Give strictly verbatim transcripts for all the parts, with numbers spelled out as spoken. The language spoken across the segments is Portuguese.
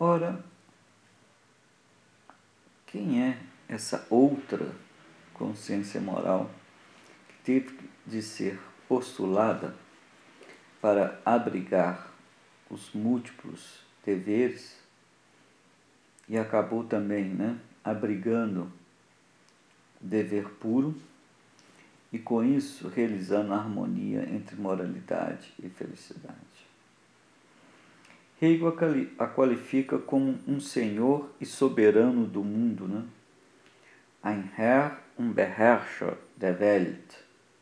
Ora, quem é essa outra consciência moral que teve de ser postulada para abrigar os múltiplos deveres e acabou também, né, abrigando o dever puro e com isso realizando a harmonia entre moralidade e felicidade? Hegel a qualifica como um senhor e soberano do mundo, né? Ein Herr und Beherrscher der Welt.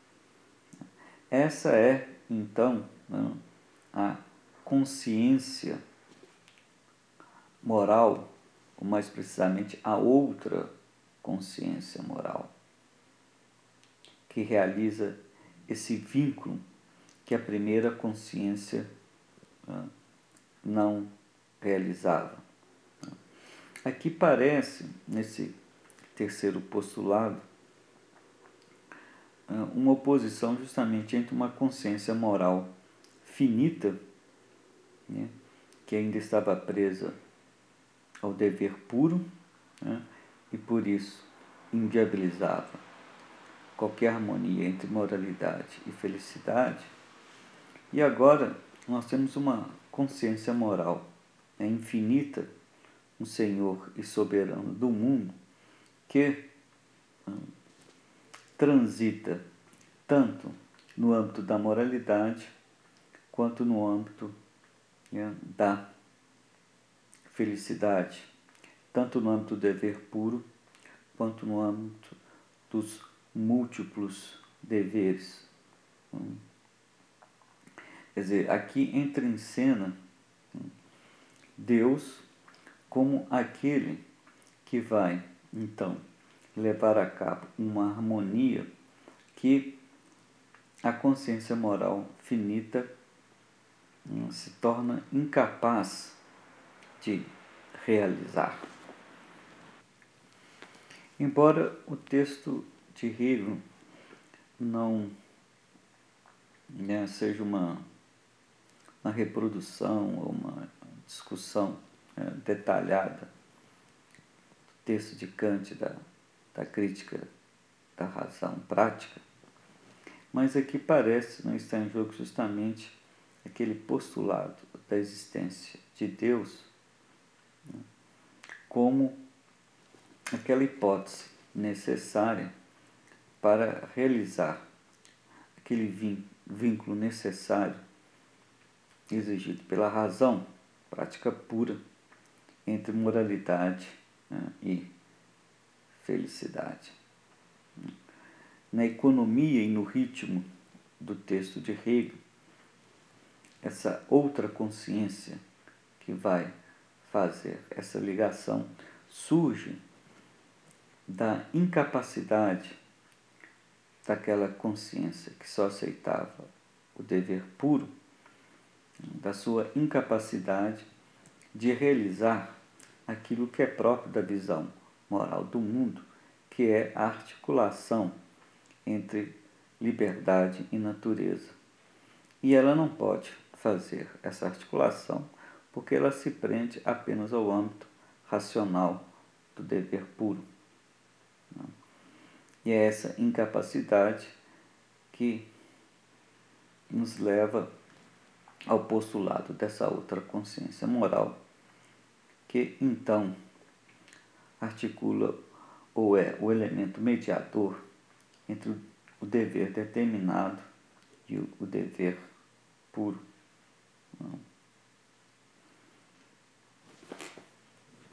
Essa é, então, né, a consciência moral, ou mais precisamente a outra consciência moral, que realiza esse vínculo que a primeira consciência né, não realizava. Aqui parece, nesse terceiro postulado, uma oposição justamente entre uma consciência moral finita, né, que ainda estava presa ao dever puro, né, e por isso inviabilizava qualquer harmonia entre moralidade e felicidade. E agora nós temos uma consciência moral, né, infinita, um Senhor e soberano do mundo, que hum, transita tanto no âmbito da moralidade quanto no âmbito, né, da felicidade, tanto no âmbito do dever puro quanto no âmbito dos múltiplos deveres. Quer dizer, aqui entra em cena Deus como aquele que vai, então, levar a cabo uma harmonia que a consciência moral finita se torna incapaz de realizar. Embora o texto de Hegel não, né, seja uma, uma reprodução ou uma discussão, né, detalhada do texto de Kant da, da crítica da razão prática, mas aqui parece não estar em jogo justamente aquele postulado da existência de Deus, né, como aquela hipótese necessária para realizar aquele vínculo necessário exigido pela razão, prática pura, entre moralidade, né, e felicidade. Na economia e no ritmo do texto de Hegel, essa outra consciência que vai fazer essa ligação surge da incapacidade daquela consciência que só aceitava o dever puro, da sua incapacidade de realizar aquilo que é próprio da visão moral do mundo, que é a articulação entre liberdade e natureza. E ela não pode fazer essa articulação porque ela se prende apenas ao âmbito racional do dever puro. E é essa incapacidade que nos leva ao postulado dessa outra consciência moral, que então articula ou é o elemento mediador entre o dever determinado e o dever puro.